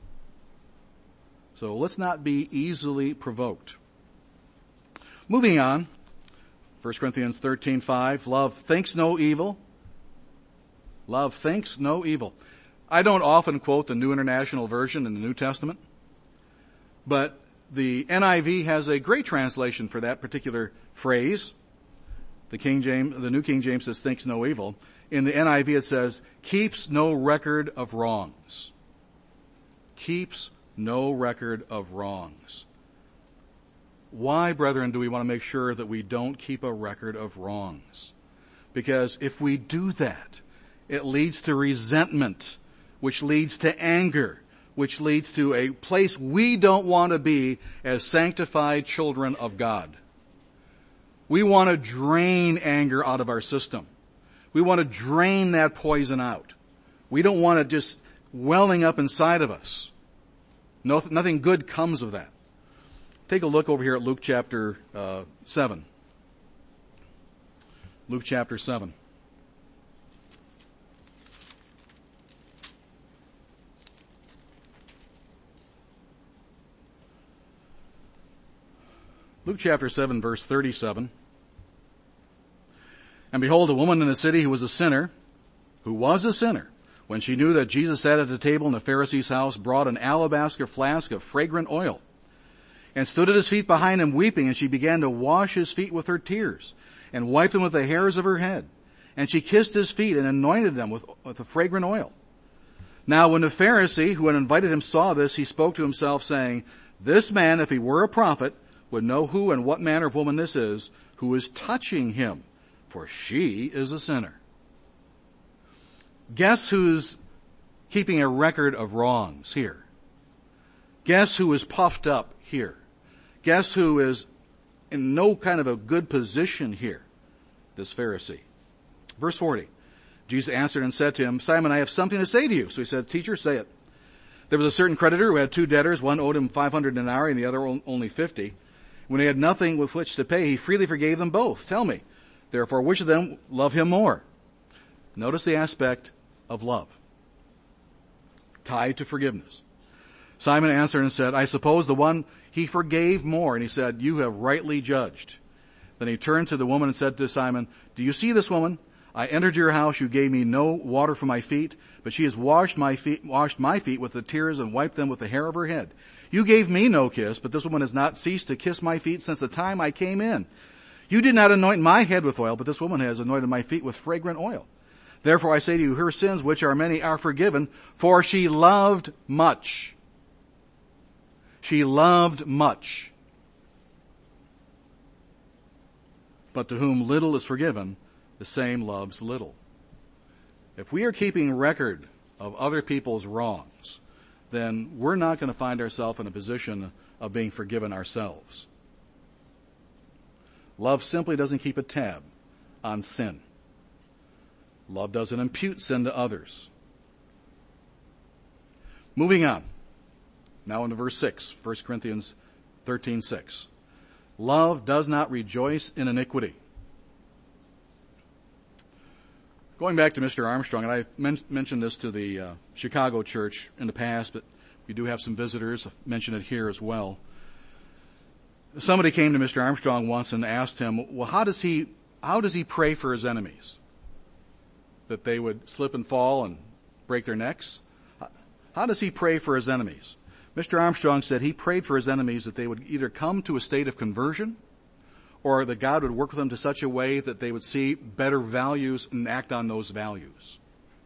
So let's not be easily provoked. Moving on, First Corinthians thirteen five, love thinks no evil. Love thinks no evil. I don't often quote the New International Version in the New Testament, but the N I V has a great translation for that particular phrase. The King James, the New King James says thinks no evil. In the N I V it says keeps no record of wrongs. Keeps no record of wrongs. Why, brethren, do we want to make sure that we don't keep a record of wrongs? Because if we do that, it leads to resentment, which leads to anger, which leads to a place we don't want to be as sanctified children of God. We want to drain anger out of our system. We want to drain that poison out. We don't want it just welling up inside of us. No, nothing good comes of that. Take a look over here at Luke chapter uh, seven. Luke chapter seven. Luke chapter seven, verse thirty-seven. And behold, a woman in the city who was a sinner, who was a sinner, when she knew that Jesus sat at the table in the Pharisee's house, brought an alabaster flask of fragrant oil, and stood at his feet behind him weeping, and she began to wash his feet with her tears, and wiped them with the hairs of her head. And she kissed his feet and anointed them with, with the fragrant oil. Now when the Pharisee who had invited him saw this, he spoke to himself, saying, this man, if he were a prophet, would know who and what manner of woman this is, who is touching him, for she is a sinner. Guess who's keeping a record of wrongs here? Guess who is puffed up here? Guess who is in no kind of a good position here? This Pharisee. Verse forty. Jesus answered and said to him, Simon, I have something to say to you. So he said, Teacher, say it. There was a certain creditor who had two debtors. One owed him five hundred denarii and the other only fifty. When he had nothing with which to pay, he freely forgave them both. Tell me, therefore, which of them love him more? Notice the aspect of love, tied to forgiveness. Simon answered and said, I suppose the one he forgave more. And he said, you have rightly judged. Then he turned to the woman and said to Simon, do you see this woman? I entered your house. You gave me no water for my feet, but she has washed my feet, washed my feet with the tears and wiped them with the hair of her head. You gave me no kiss, but this woman has not ceased to kiss my feet since the time I came in. You did not anoint my head with oil, but this woman has anointed my feet with fragrant oil. Therefore I say to you, her sins, which are many, are forgiven, for she loved much. She loved much. But to whom little is forgiven, the same loves little. If we are keeping record of other people's wrongs, then we're not going to find ourselves in a position of being forgiven ourselves. Love simply doesn't keep a tab on sin. Love doesn't impute sin to others. Moving on. Now into verse six, First Corinthians thirteen six. Love does not rejoice in iniquity. Going back to Mister Armstrong, and I've men- mentioned this to the uh, Chicago church in the past, but we do have some visitors. I've mentioned it here as well. Somebody came to Mister Armstrong once and asked him, well, how does he, how does he pray for his enemies? That they would slip and fall and break their necks? How does he pray for his enemies? Mister Armstrong said he prayed for his enemies that they would either come to a state of conversion or that God would work with them to such a way that they would see better values and act on those values.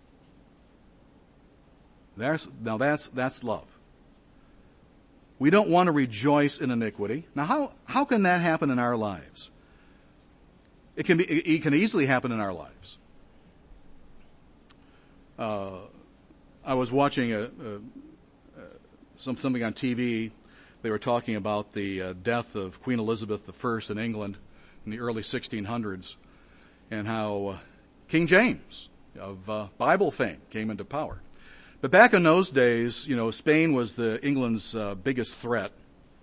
There's, now that's, that's love. We don't want to rejoice in iniquity. Now how, how can that happen in our lives? It can be, it can easily happen in our lives. Uh, I was watching a, a, a, some, something on T V. They were talking about the uh, death of Queen Elizabeth the First in England in the early sixteen hundreds and how uh, King James of uh, Bible fame came into power. But back in those days, you know, Spain was the England's uh, biggest threat.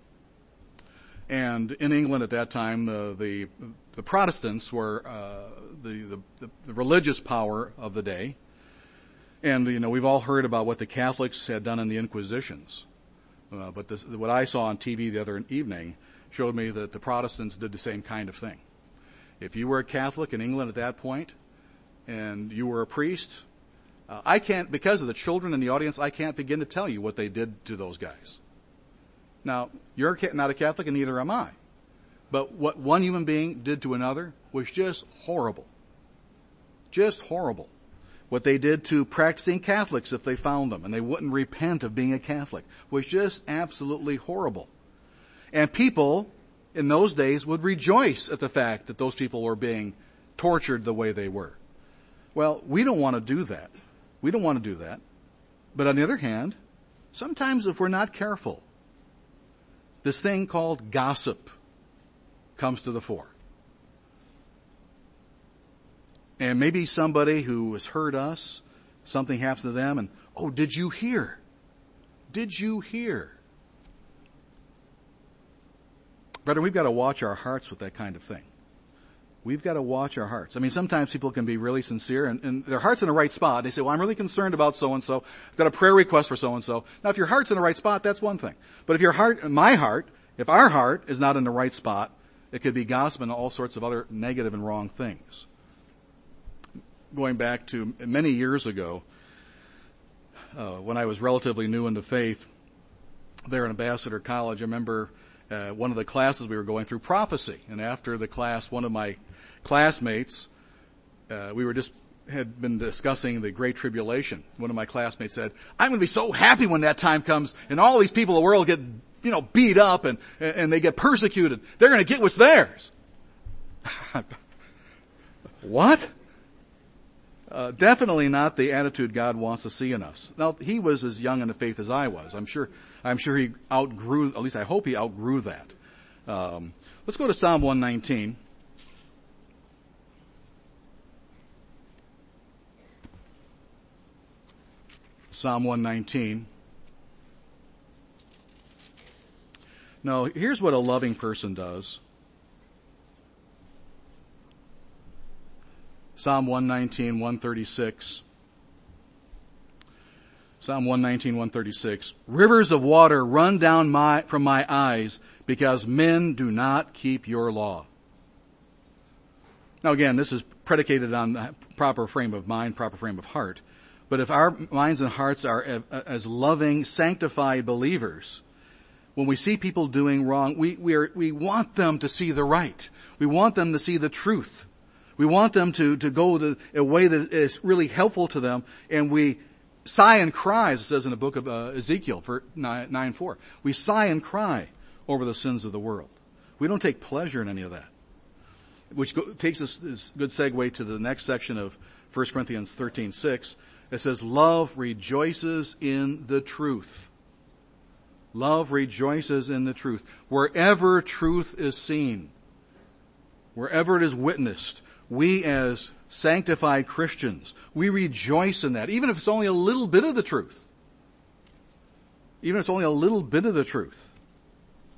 And in England at that time, uh, the the Protestants were uh, the, the the religious power of the day. And, you know, we've all heard about what the Catholics had done in the Inquisitions. Uh, but this, what I saw on T V the other evening showed me that the Protestants did the same kind of thing. If you were a Catholic in England at that point, and you were a priest, uh, I can't, because of the children in the audience, I can't begin to tell you what they did to those guys. Now, you're not a Catholic and neither am I. But what one human being did to another was just horrible. Just horrible. What they did to practicing Catholics if they found them and they wouldn't repent of being a Catholic was just absolutely horrible. And people in those days would rejoice at the fact that those people were being tortured the way they were. Well, we don't want to do that. We don't want to do that. But on the other hand, sometimes if we're not careful, this thing called gossip comes to the fore. And maybe somebody who has hurt us, something happens to them and, oh, did you hear? Did you hear? Brother, we've got to watch our hearts with that kind of thing. We've got to watch our hearts. I mean, sometimes people can be really sincere and, and their heart's in the right spot. They say, well, I'm really concerned about so-and-so. I've got a prayer request for so-and-so. Now, if your heart's in the right spot, that's one thing. But if your heart, my heart, if our heart is not in the right spot, it could be gossip and all sorts of other negative and wrong things. Going back to many years ago, uh, when I was relatively new into faith, there at Ambassador College, I remember uh, one of the classes we were going through, prophecy. And after the class, one of my classmates, uh, we were just had been discussing the Great Tribulation. One of my classmates said, I'm going to be so happy when that time comes and all these people in the world get, you know, beat up and, and they get persecuted. They're going to get what's theirs. What? Uh, definitely not the attitude God wants to see in us. Now, he was as young in the faith as I was. I'm sure, I'm sure he outgrew, at least I hope he outgrew that. Um, let's go to Psalm one nineteen. Psalm one nineteen. Now, here's what a loving person does. Psalm one nineteen, one thirty-six. Psalm one nineteen, one thirty-six. Rivers of water run down my, from my eyes because men do not keep your law. Now again, this is predicated on the proper frame of mind, proper frame of heart. But if our minds and hearts are as loving, sanctified believers, when we see people doing wrong, we, we, are, we want them to see the right. We want them to see the truth. We want them to, to go the, a way that is really helpful to them, and we sigh and cry, as it says in the book of uh, Ezekiel, for nine four. We sigh and cry over the sins of the world. We don't take pleasure in any of that. Which go, takes us, is a good segue to the next section of First Corinthians thirteen six. It says, love rejoices in the truth. Love rejoices in the truth. Wherever truth is seen, wherever it is witnessed, we as sanctified Christians, we rejoice in that, even if it's only a little bit of the truth. Even if it's only a little bit of the truth.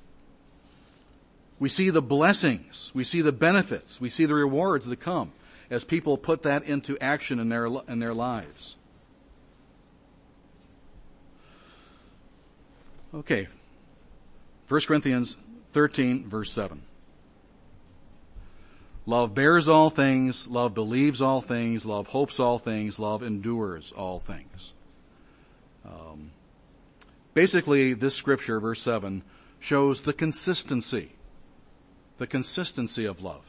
We see the blessings, we see the benefits, we see the rewards that come. as people put that into action in their, in their lives. Okay. First Corinthians thirteen, verse seven. Love bears all things, love believes all things, love hopes all things, love endures all things. Um, basically, this scripture, verse seven, shows the consistency, the consistency of love.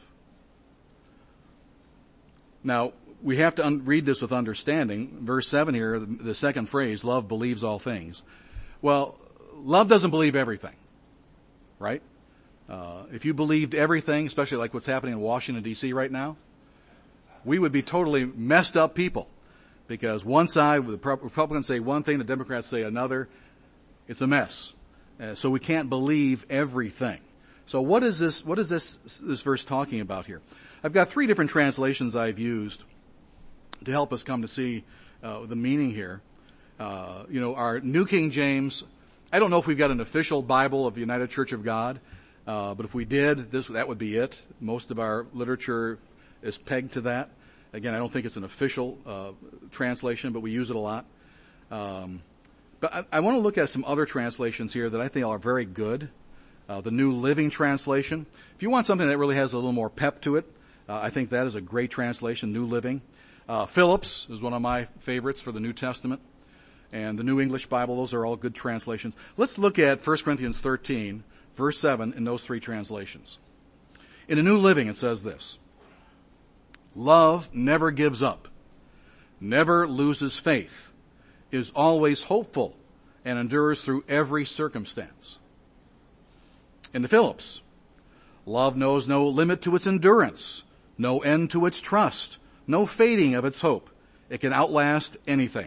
Now, we have to un- read this with understanding. Verse seven here, the, the second phrase, love believes all things. Well, love doesn't believe everything, right? Uh, if you believed everything, especially like what's happening in Washington, D C right now, we would be totally messed up people. Because one side, the Republicans say one thing, the Democrats say another. It's a mess. Uh, so we can't believe everything. So what is this, what is this, this verse talking about here? I've got three different translations I've used to help us come to see uh, the meaning here. Uh, you know, our New King James, I don't know if we've got an official Bible of the United Church of God. Uh, but if we did, this, that would be it. Most of our literature is pegged to that. Again, I don't think it's an official, uh, translation, but we use it a lot. Um, but I, I want to look at some other translations here that I think are very good. Uh, the New Living Translation. If you want something that really has a little more pep to it, uh, I think that is a great translation, New Living. Uh, Phillips is one of my favorites for the New Testament. And the New English Bible, those are all good translations. Let's look at First Corinthians thirteen. Verse seven in those three translations. In the New Living, it says this. Love never gives up, never loses faith, is always hopeful, and endures through every circumstance. In the Phillips, love knows no limit to its endurance, no end to its trust, no fading of its hope. It can outlast anything.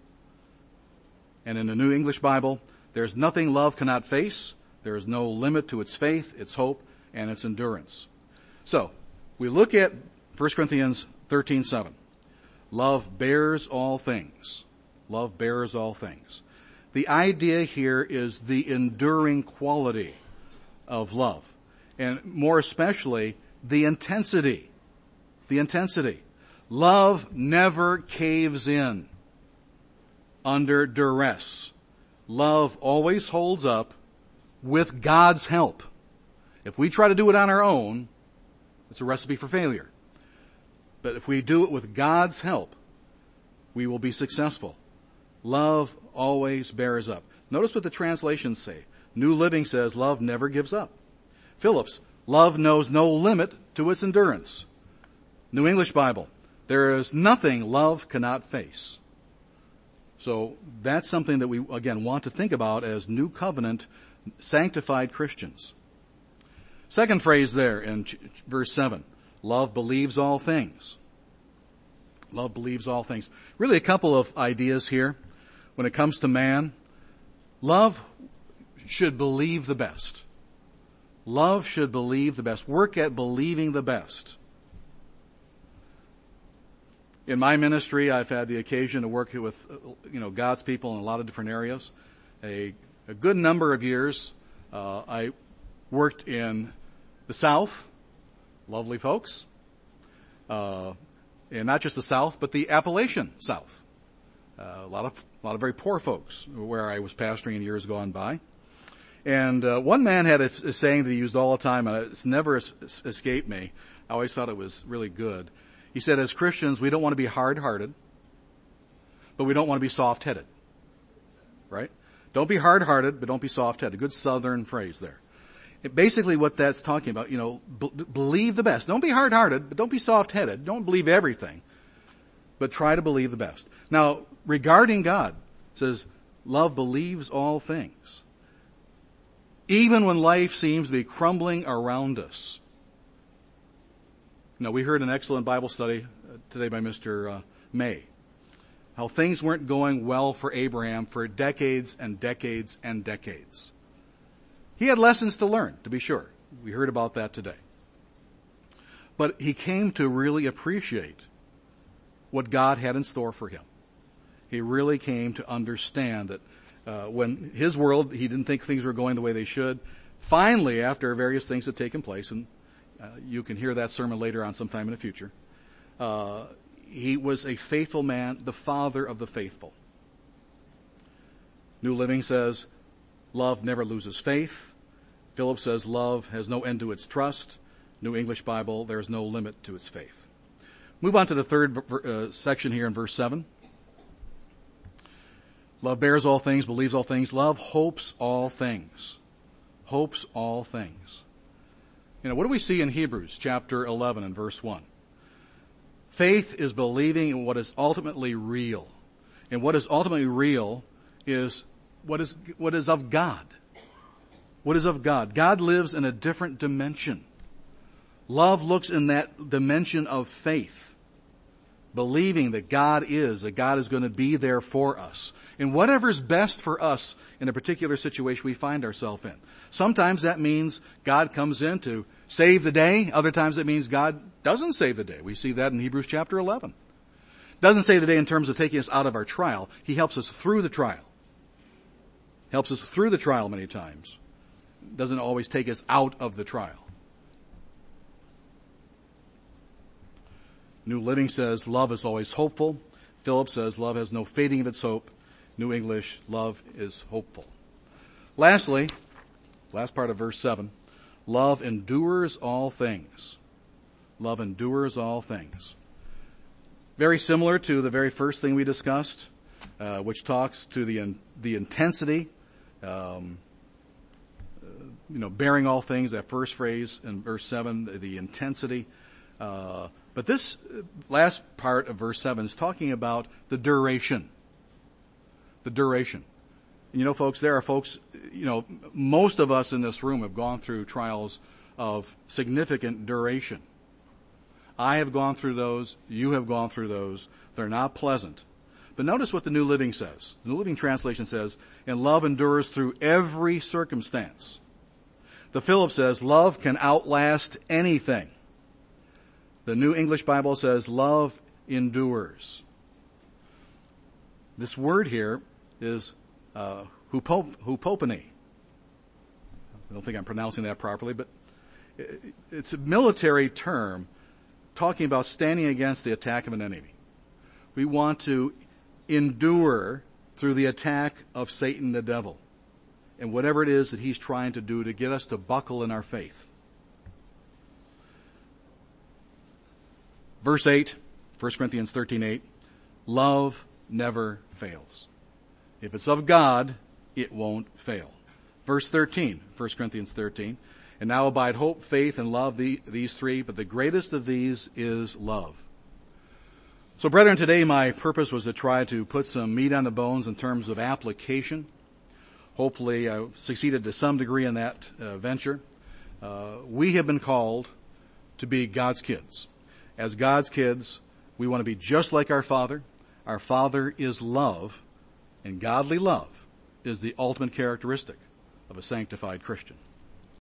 And in the New English Bible, there's nothing love cannot face. There is no limit to its faith, its hope, and its endurance. So, we look at First Corinthians thirteen seven. Love bears all things. Love bears all things. The idea here is the enduring quality of love. And more especially, the intensity. The intensity. Love never caves in under duress. Love always holds up with God's help. If we try to do it on our own, it's a recipe for failure. But if we do it with God's help, we will be successful. Love always bears up. Notice what the translations say. New Living says, love never gives up. Phillips, love knows no limit to its endurance. New English Bible, there is nothing love cannot face. So that's something that we, again, want to think about as New Covenant sanctified Christians. Second phrase there in verse seven. Love believes all things. Love believes all things. Really a couple of ideas here. When it comes to man, love should believe the best. Love should believe the best. Work at believing the best. In my ministry, I've had the occasion to work with, you know, God's people in a lot of different areas. A, a good number of years, uh, I worked in the South, lovely folks, uh, and not just the South, but the Appalachian South. Uh, a lot of, a lot of very poor folks where I was pastoring in years gone by. And, uh, one man had a, a saying that he used all the time, and it's never es- escaped me. I always thought it was really good. He said, as Christians, we don't want to be hard-hearted, but we don't want to be soft-headed. Right? Don't be hard-hearted, but don't be soft-headed. Good Southern phrase there. It, basically what that's talking about, you know, b- believe the best. Don't be hard-hearted, but don't be soft-headed. Don't believe everything, but try to believe the best. Now, regarding God, it says, love believes all things. Even when life seems to be crumbling around us. Now, we heard an excellent Bible study today by Mister Uh, May. How things weren't going well for Abraham for decades and decades and decades. He had lessons to learn, to be sure. We heard about that today. But he came to really appreciate what God had in store for him. He really came to understand that uh, when his world, he didn't think things were going the way they should. Finally, after various things had taken place, and Uh, you can hear that sermon later on sometime in the future. Uh, he was a faithful man, the father of the faithful. New Living says, love never loses faith. Phillips says, love has no end to its trust. New English Bible, there is no limit to its faith. Move on to the third uh, section here in verse seven. Love bears all things, believes all things. Love hopes all things. Hopes all things. You know, what do we see in Hebrews chapter eleven and verse one? Faith is believing in what is ultimately real. And what is ultimately real is what is, what is of God. What is of God? God lives in a different dimension. Love looks in that dimension of faith, believing that God is, that God is going to be there for us. And whatever's best for us in a particular situation we find ourselves in. Sometimes that means God comes in to save the day. Other times it means God doesn't save the day. We see that in Hebrews chapter eleven. Doesn't save the day in terms of taking us out of our trial. He helps us through the trial. Helps us through the trial many times. Doesn't always take us out of the trial. New Living says love is always hopeful. Phillips says love has no fading of its hope. New English, love is hopeful. Lastly, last part of verse seven, love endures all things. Love endures all things. Very similar to the very first thing we discussed, uh, which talks to the the intensity, um, uh, you know, bearing all things. That first phrase in verse seven, the, the intensity. Uh, but this last part of verse seven is talking about the duration. The duration. You know, folks, there are folks, you know, most of us in this room have gone through trials of significant duration. I have gone through those. You have gone through those. They're not pleasant. But notice what the New Living says. The New Living Translation says, and love endures through every circumstance. The Phillips says, love can outlast anything. The New English Bible says, love endures. This word here is uh, hupop- hupopone. I don't think I'm pronouncing that properly, but it's a military term talking about standing against the attack of an enemy. We want to endure through the attack of Satan the devil and whatever it is that he's trying to do to get us to buckle in our faith. Verse eight, First Corinthians thirteen eight, love never fails. If it's of God, it won't fail. Verse thirteen, First Corinthians thirteen, and now abide hope, faith, and love, the, these three, but the greatest of these is love. So brethren, today my purpose was to try to put some meat on the bones in terms of application. Hopefully I succeeded to some degree in that uh, venture. Uh, we have been called to be God's kids. As God's kids, we want to be just like our Father. Our Father is love, and godly love is the ultimate characteristic of a sanctified Christian.